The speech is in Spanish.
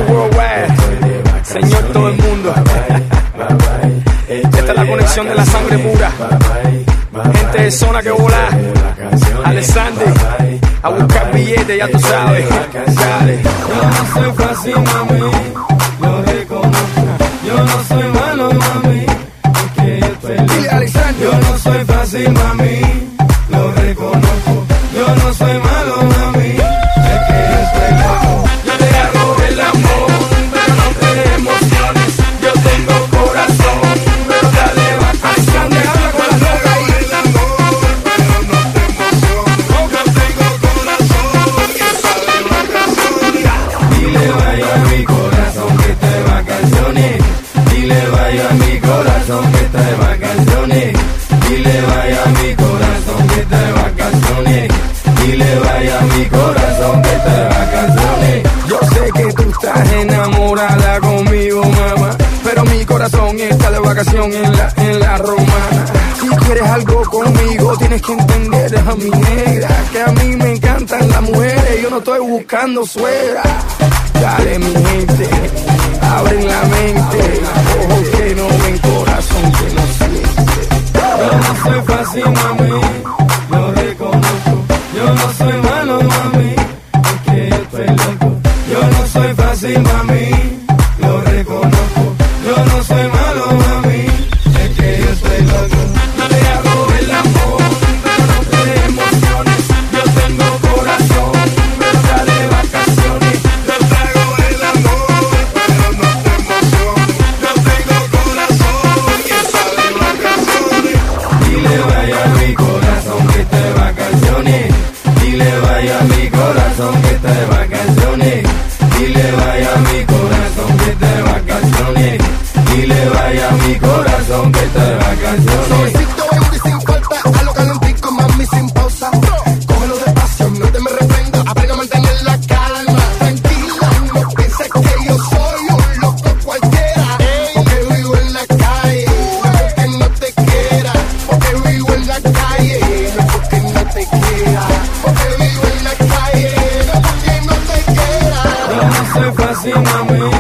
Worldwide, señor todo el mundo. Esta es la conexión de la sangre pura. Gente de zona que volá. Alexander, a buscar billetes, ya tú sabes. Dale. Yo no soy fácil, mami, lo reconozco. Yo no soy malo, mami, es que yo estoy loco. Yo no soy fácil, mami, lo reconozco. Yo no soy malo, mami, es que yo estoy loco. Yo te hago el amor, pero no te emociones. Yo tengo corazón, pero dale vacaciones. Habla con la droga y el amor, pero no te emociones. Yo tengo corazón, que sale de vacaciones. Dile vaya a mi corazón que está de vacaciones. Dile vaya a mi corazón que está de vacaciones. Dile vaya a mi corazón que está de vacaciones. Dile vaya a mi corazón que está de vacaciones. Yo sé que tú estás enamorada conmigo, mamá, pero mi corazón está de vacación en la romana. Si quieres algo conmigo, tienes que entender a mi negra, que a mí me encantan las mujeres, yo no estoy buscando suegra. Dale, mi gente, abren la mente, ojos que no ven, corazón que no siente. Yo no soy fácil, mami, lo reconozco. Yo no soy malo, mami, es que yo estoy loco. Yo no soy fácil, mami, lo reconozco. Yo no soy malo, mami, es que yo estoy loco. Yo te hago el amor, pero no te emociones. Yo tengo corazón, pero dale vacaciones. Yo te hago el amor, pero no te emociones. Yo tengo corazón, que sale de vacaciones. Dile vaya a mi corazón que está de vacaciones. Dile vaya a mi corazón que está de vacaciones. Dile vaya a mi corazón que está de vacaciones. Dile vaya a mi corazón que está de vacaciones. Suavecito, baby, sin falta, a lo calentico, mami, sin pausa. Cógelo despacio, no te me reprenda, aprende a mantener la calma. Tranquila, no pienses que yo soy un loco cualquiera. Porque vivo en la calle, no es porque no te quiera. Porque vivo en la calle, no es porque no te quiera. Porque vivo en la calle, no es porque no te quiera. Yo no soy fácil, mami.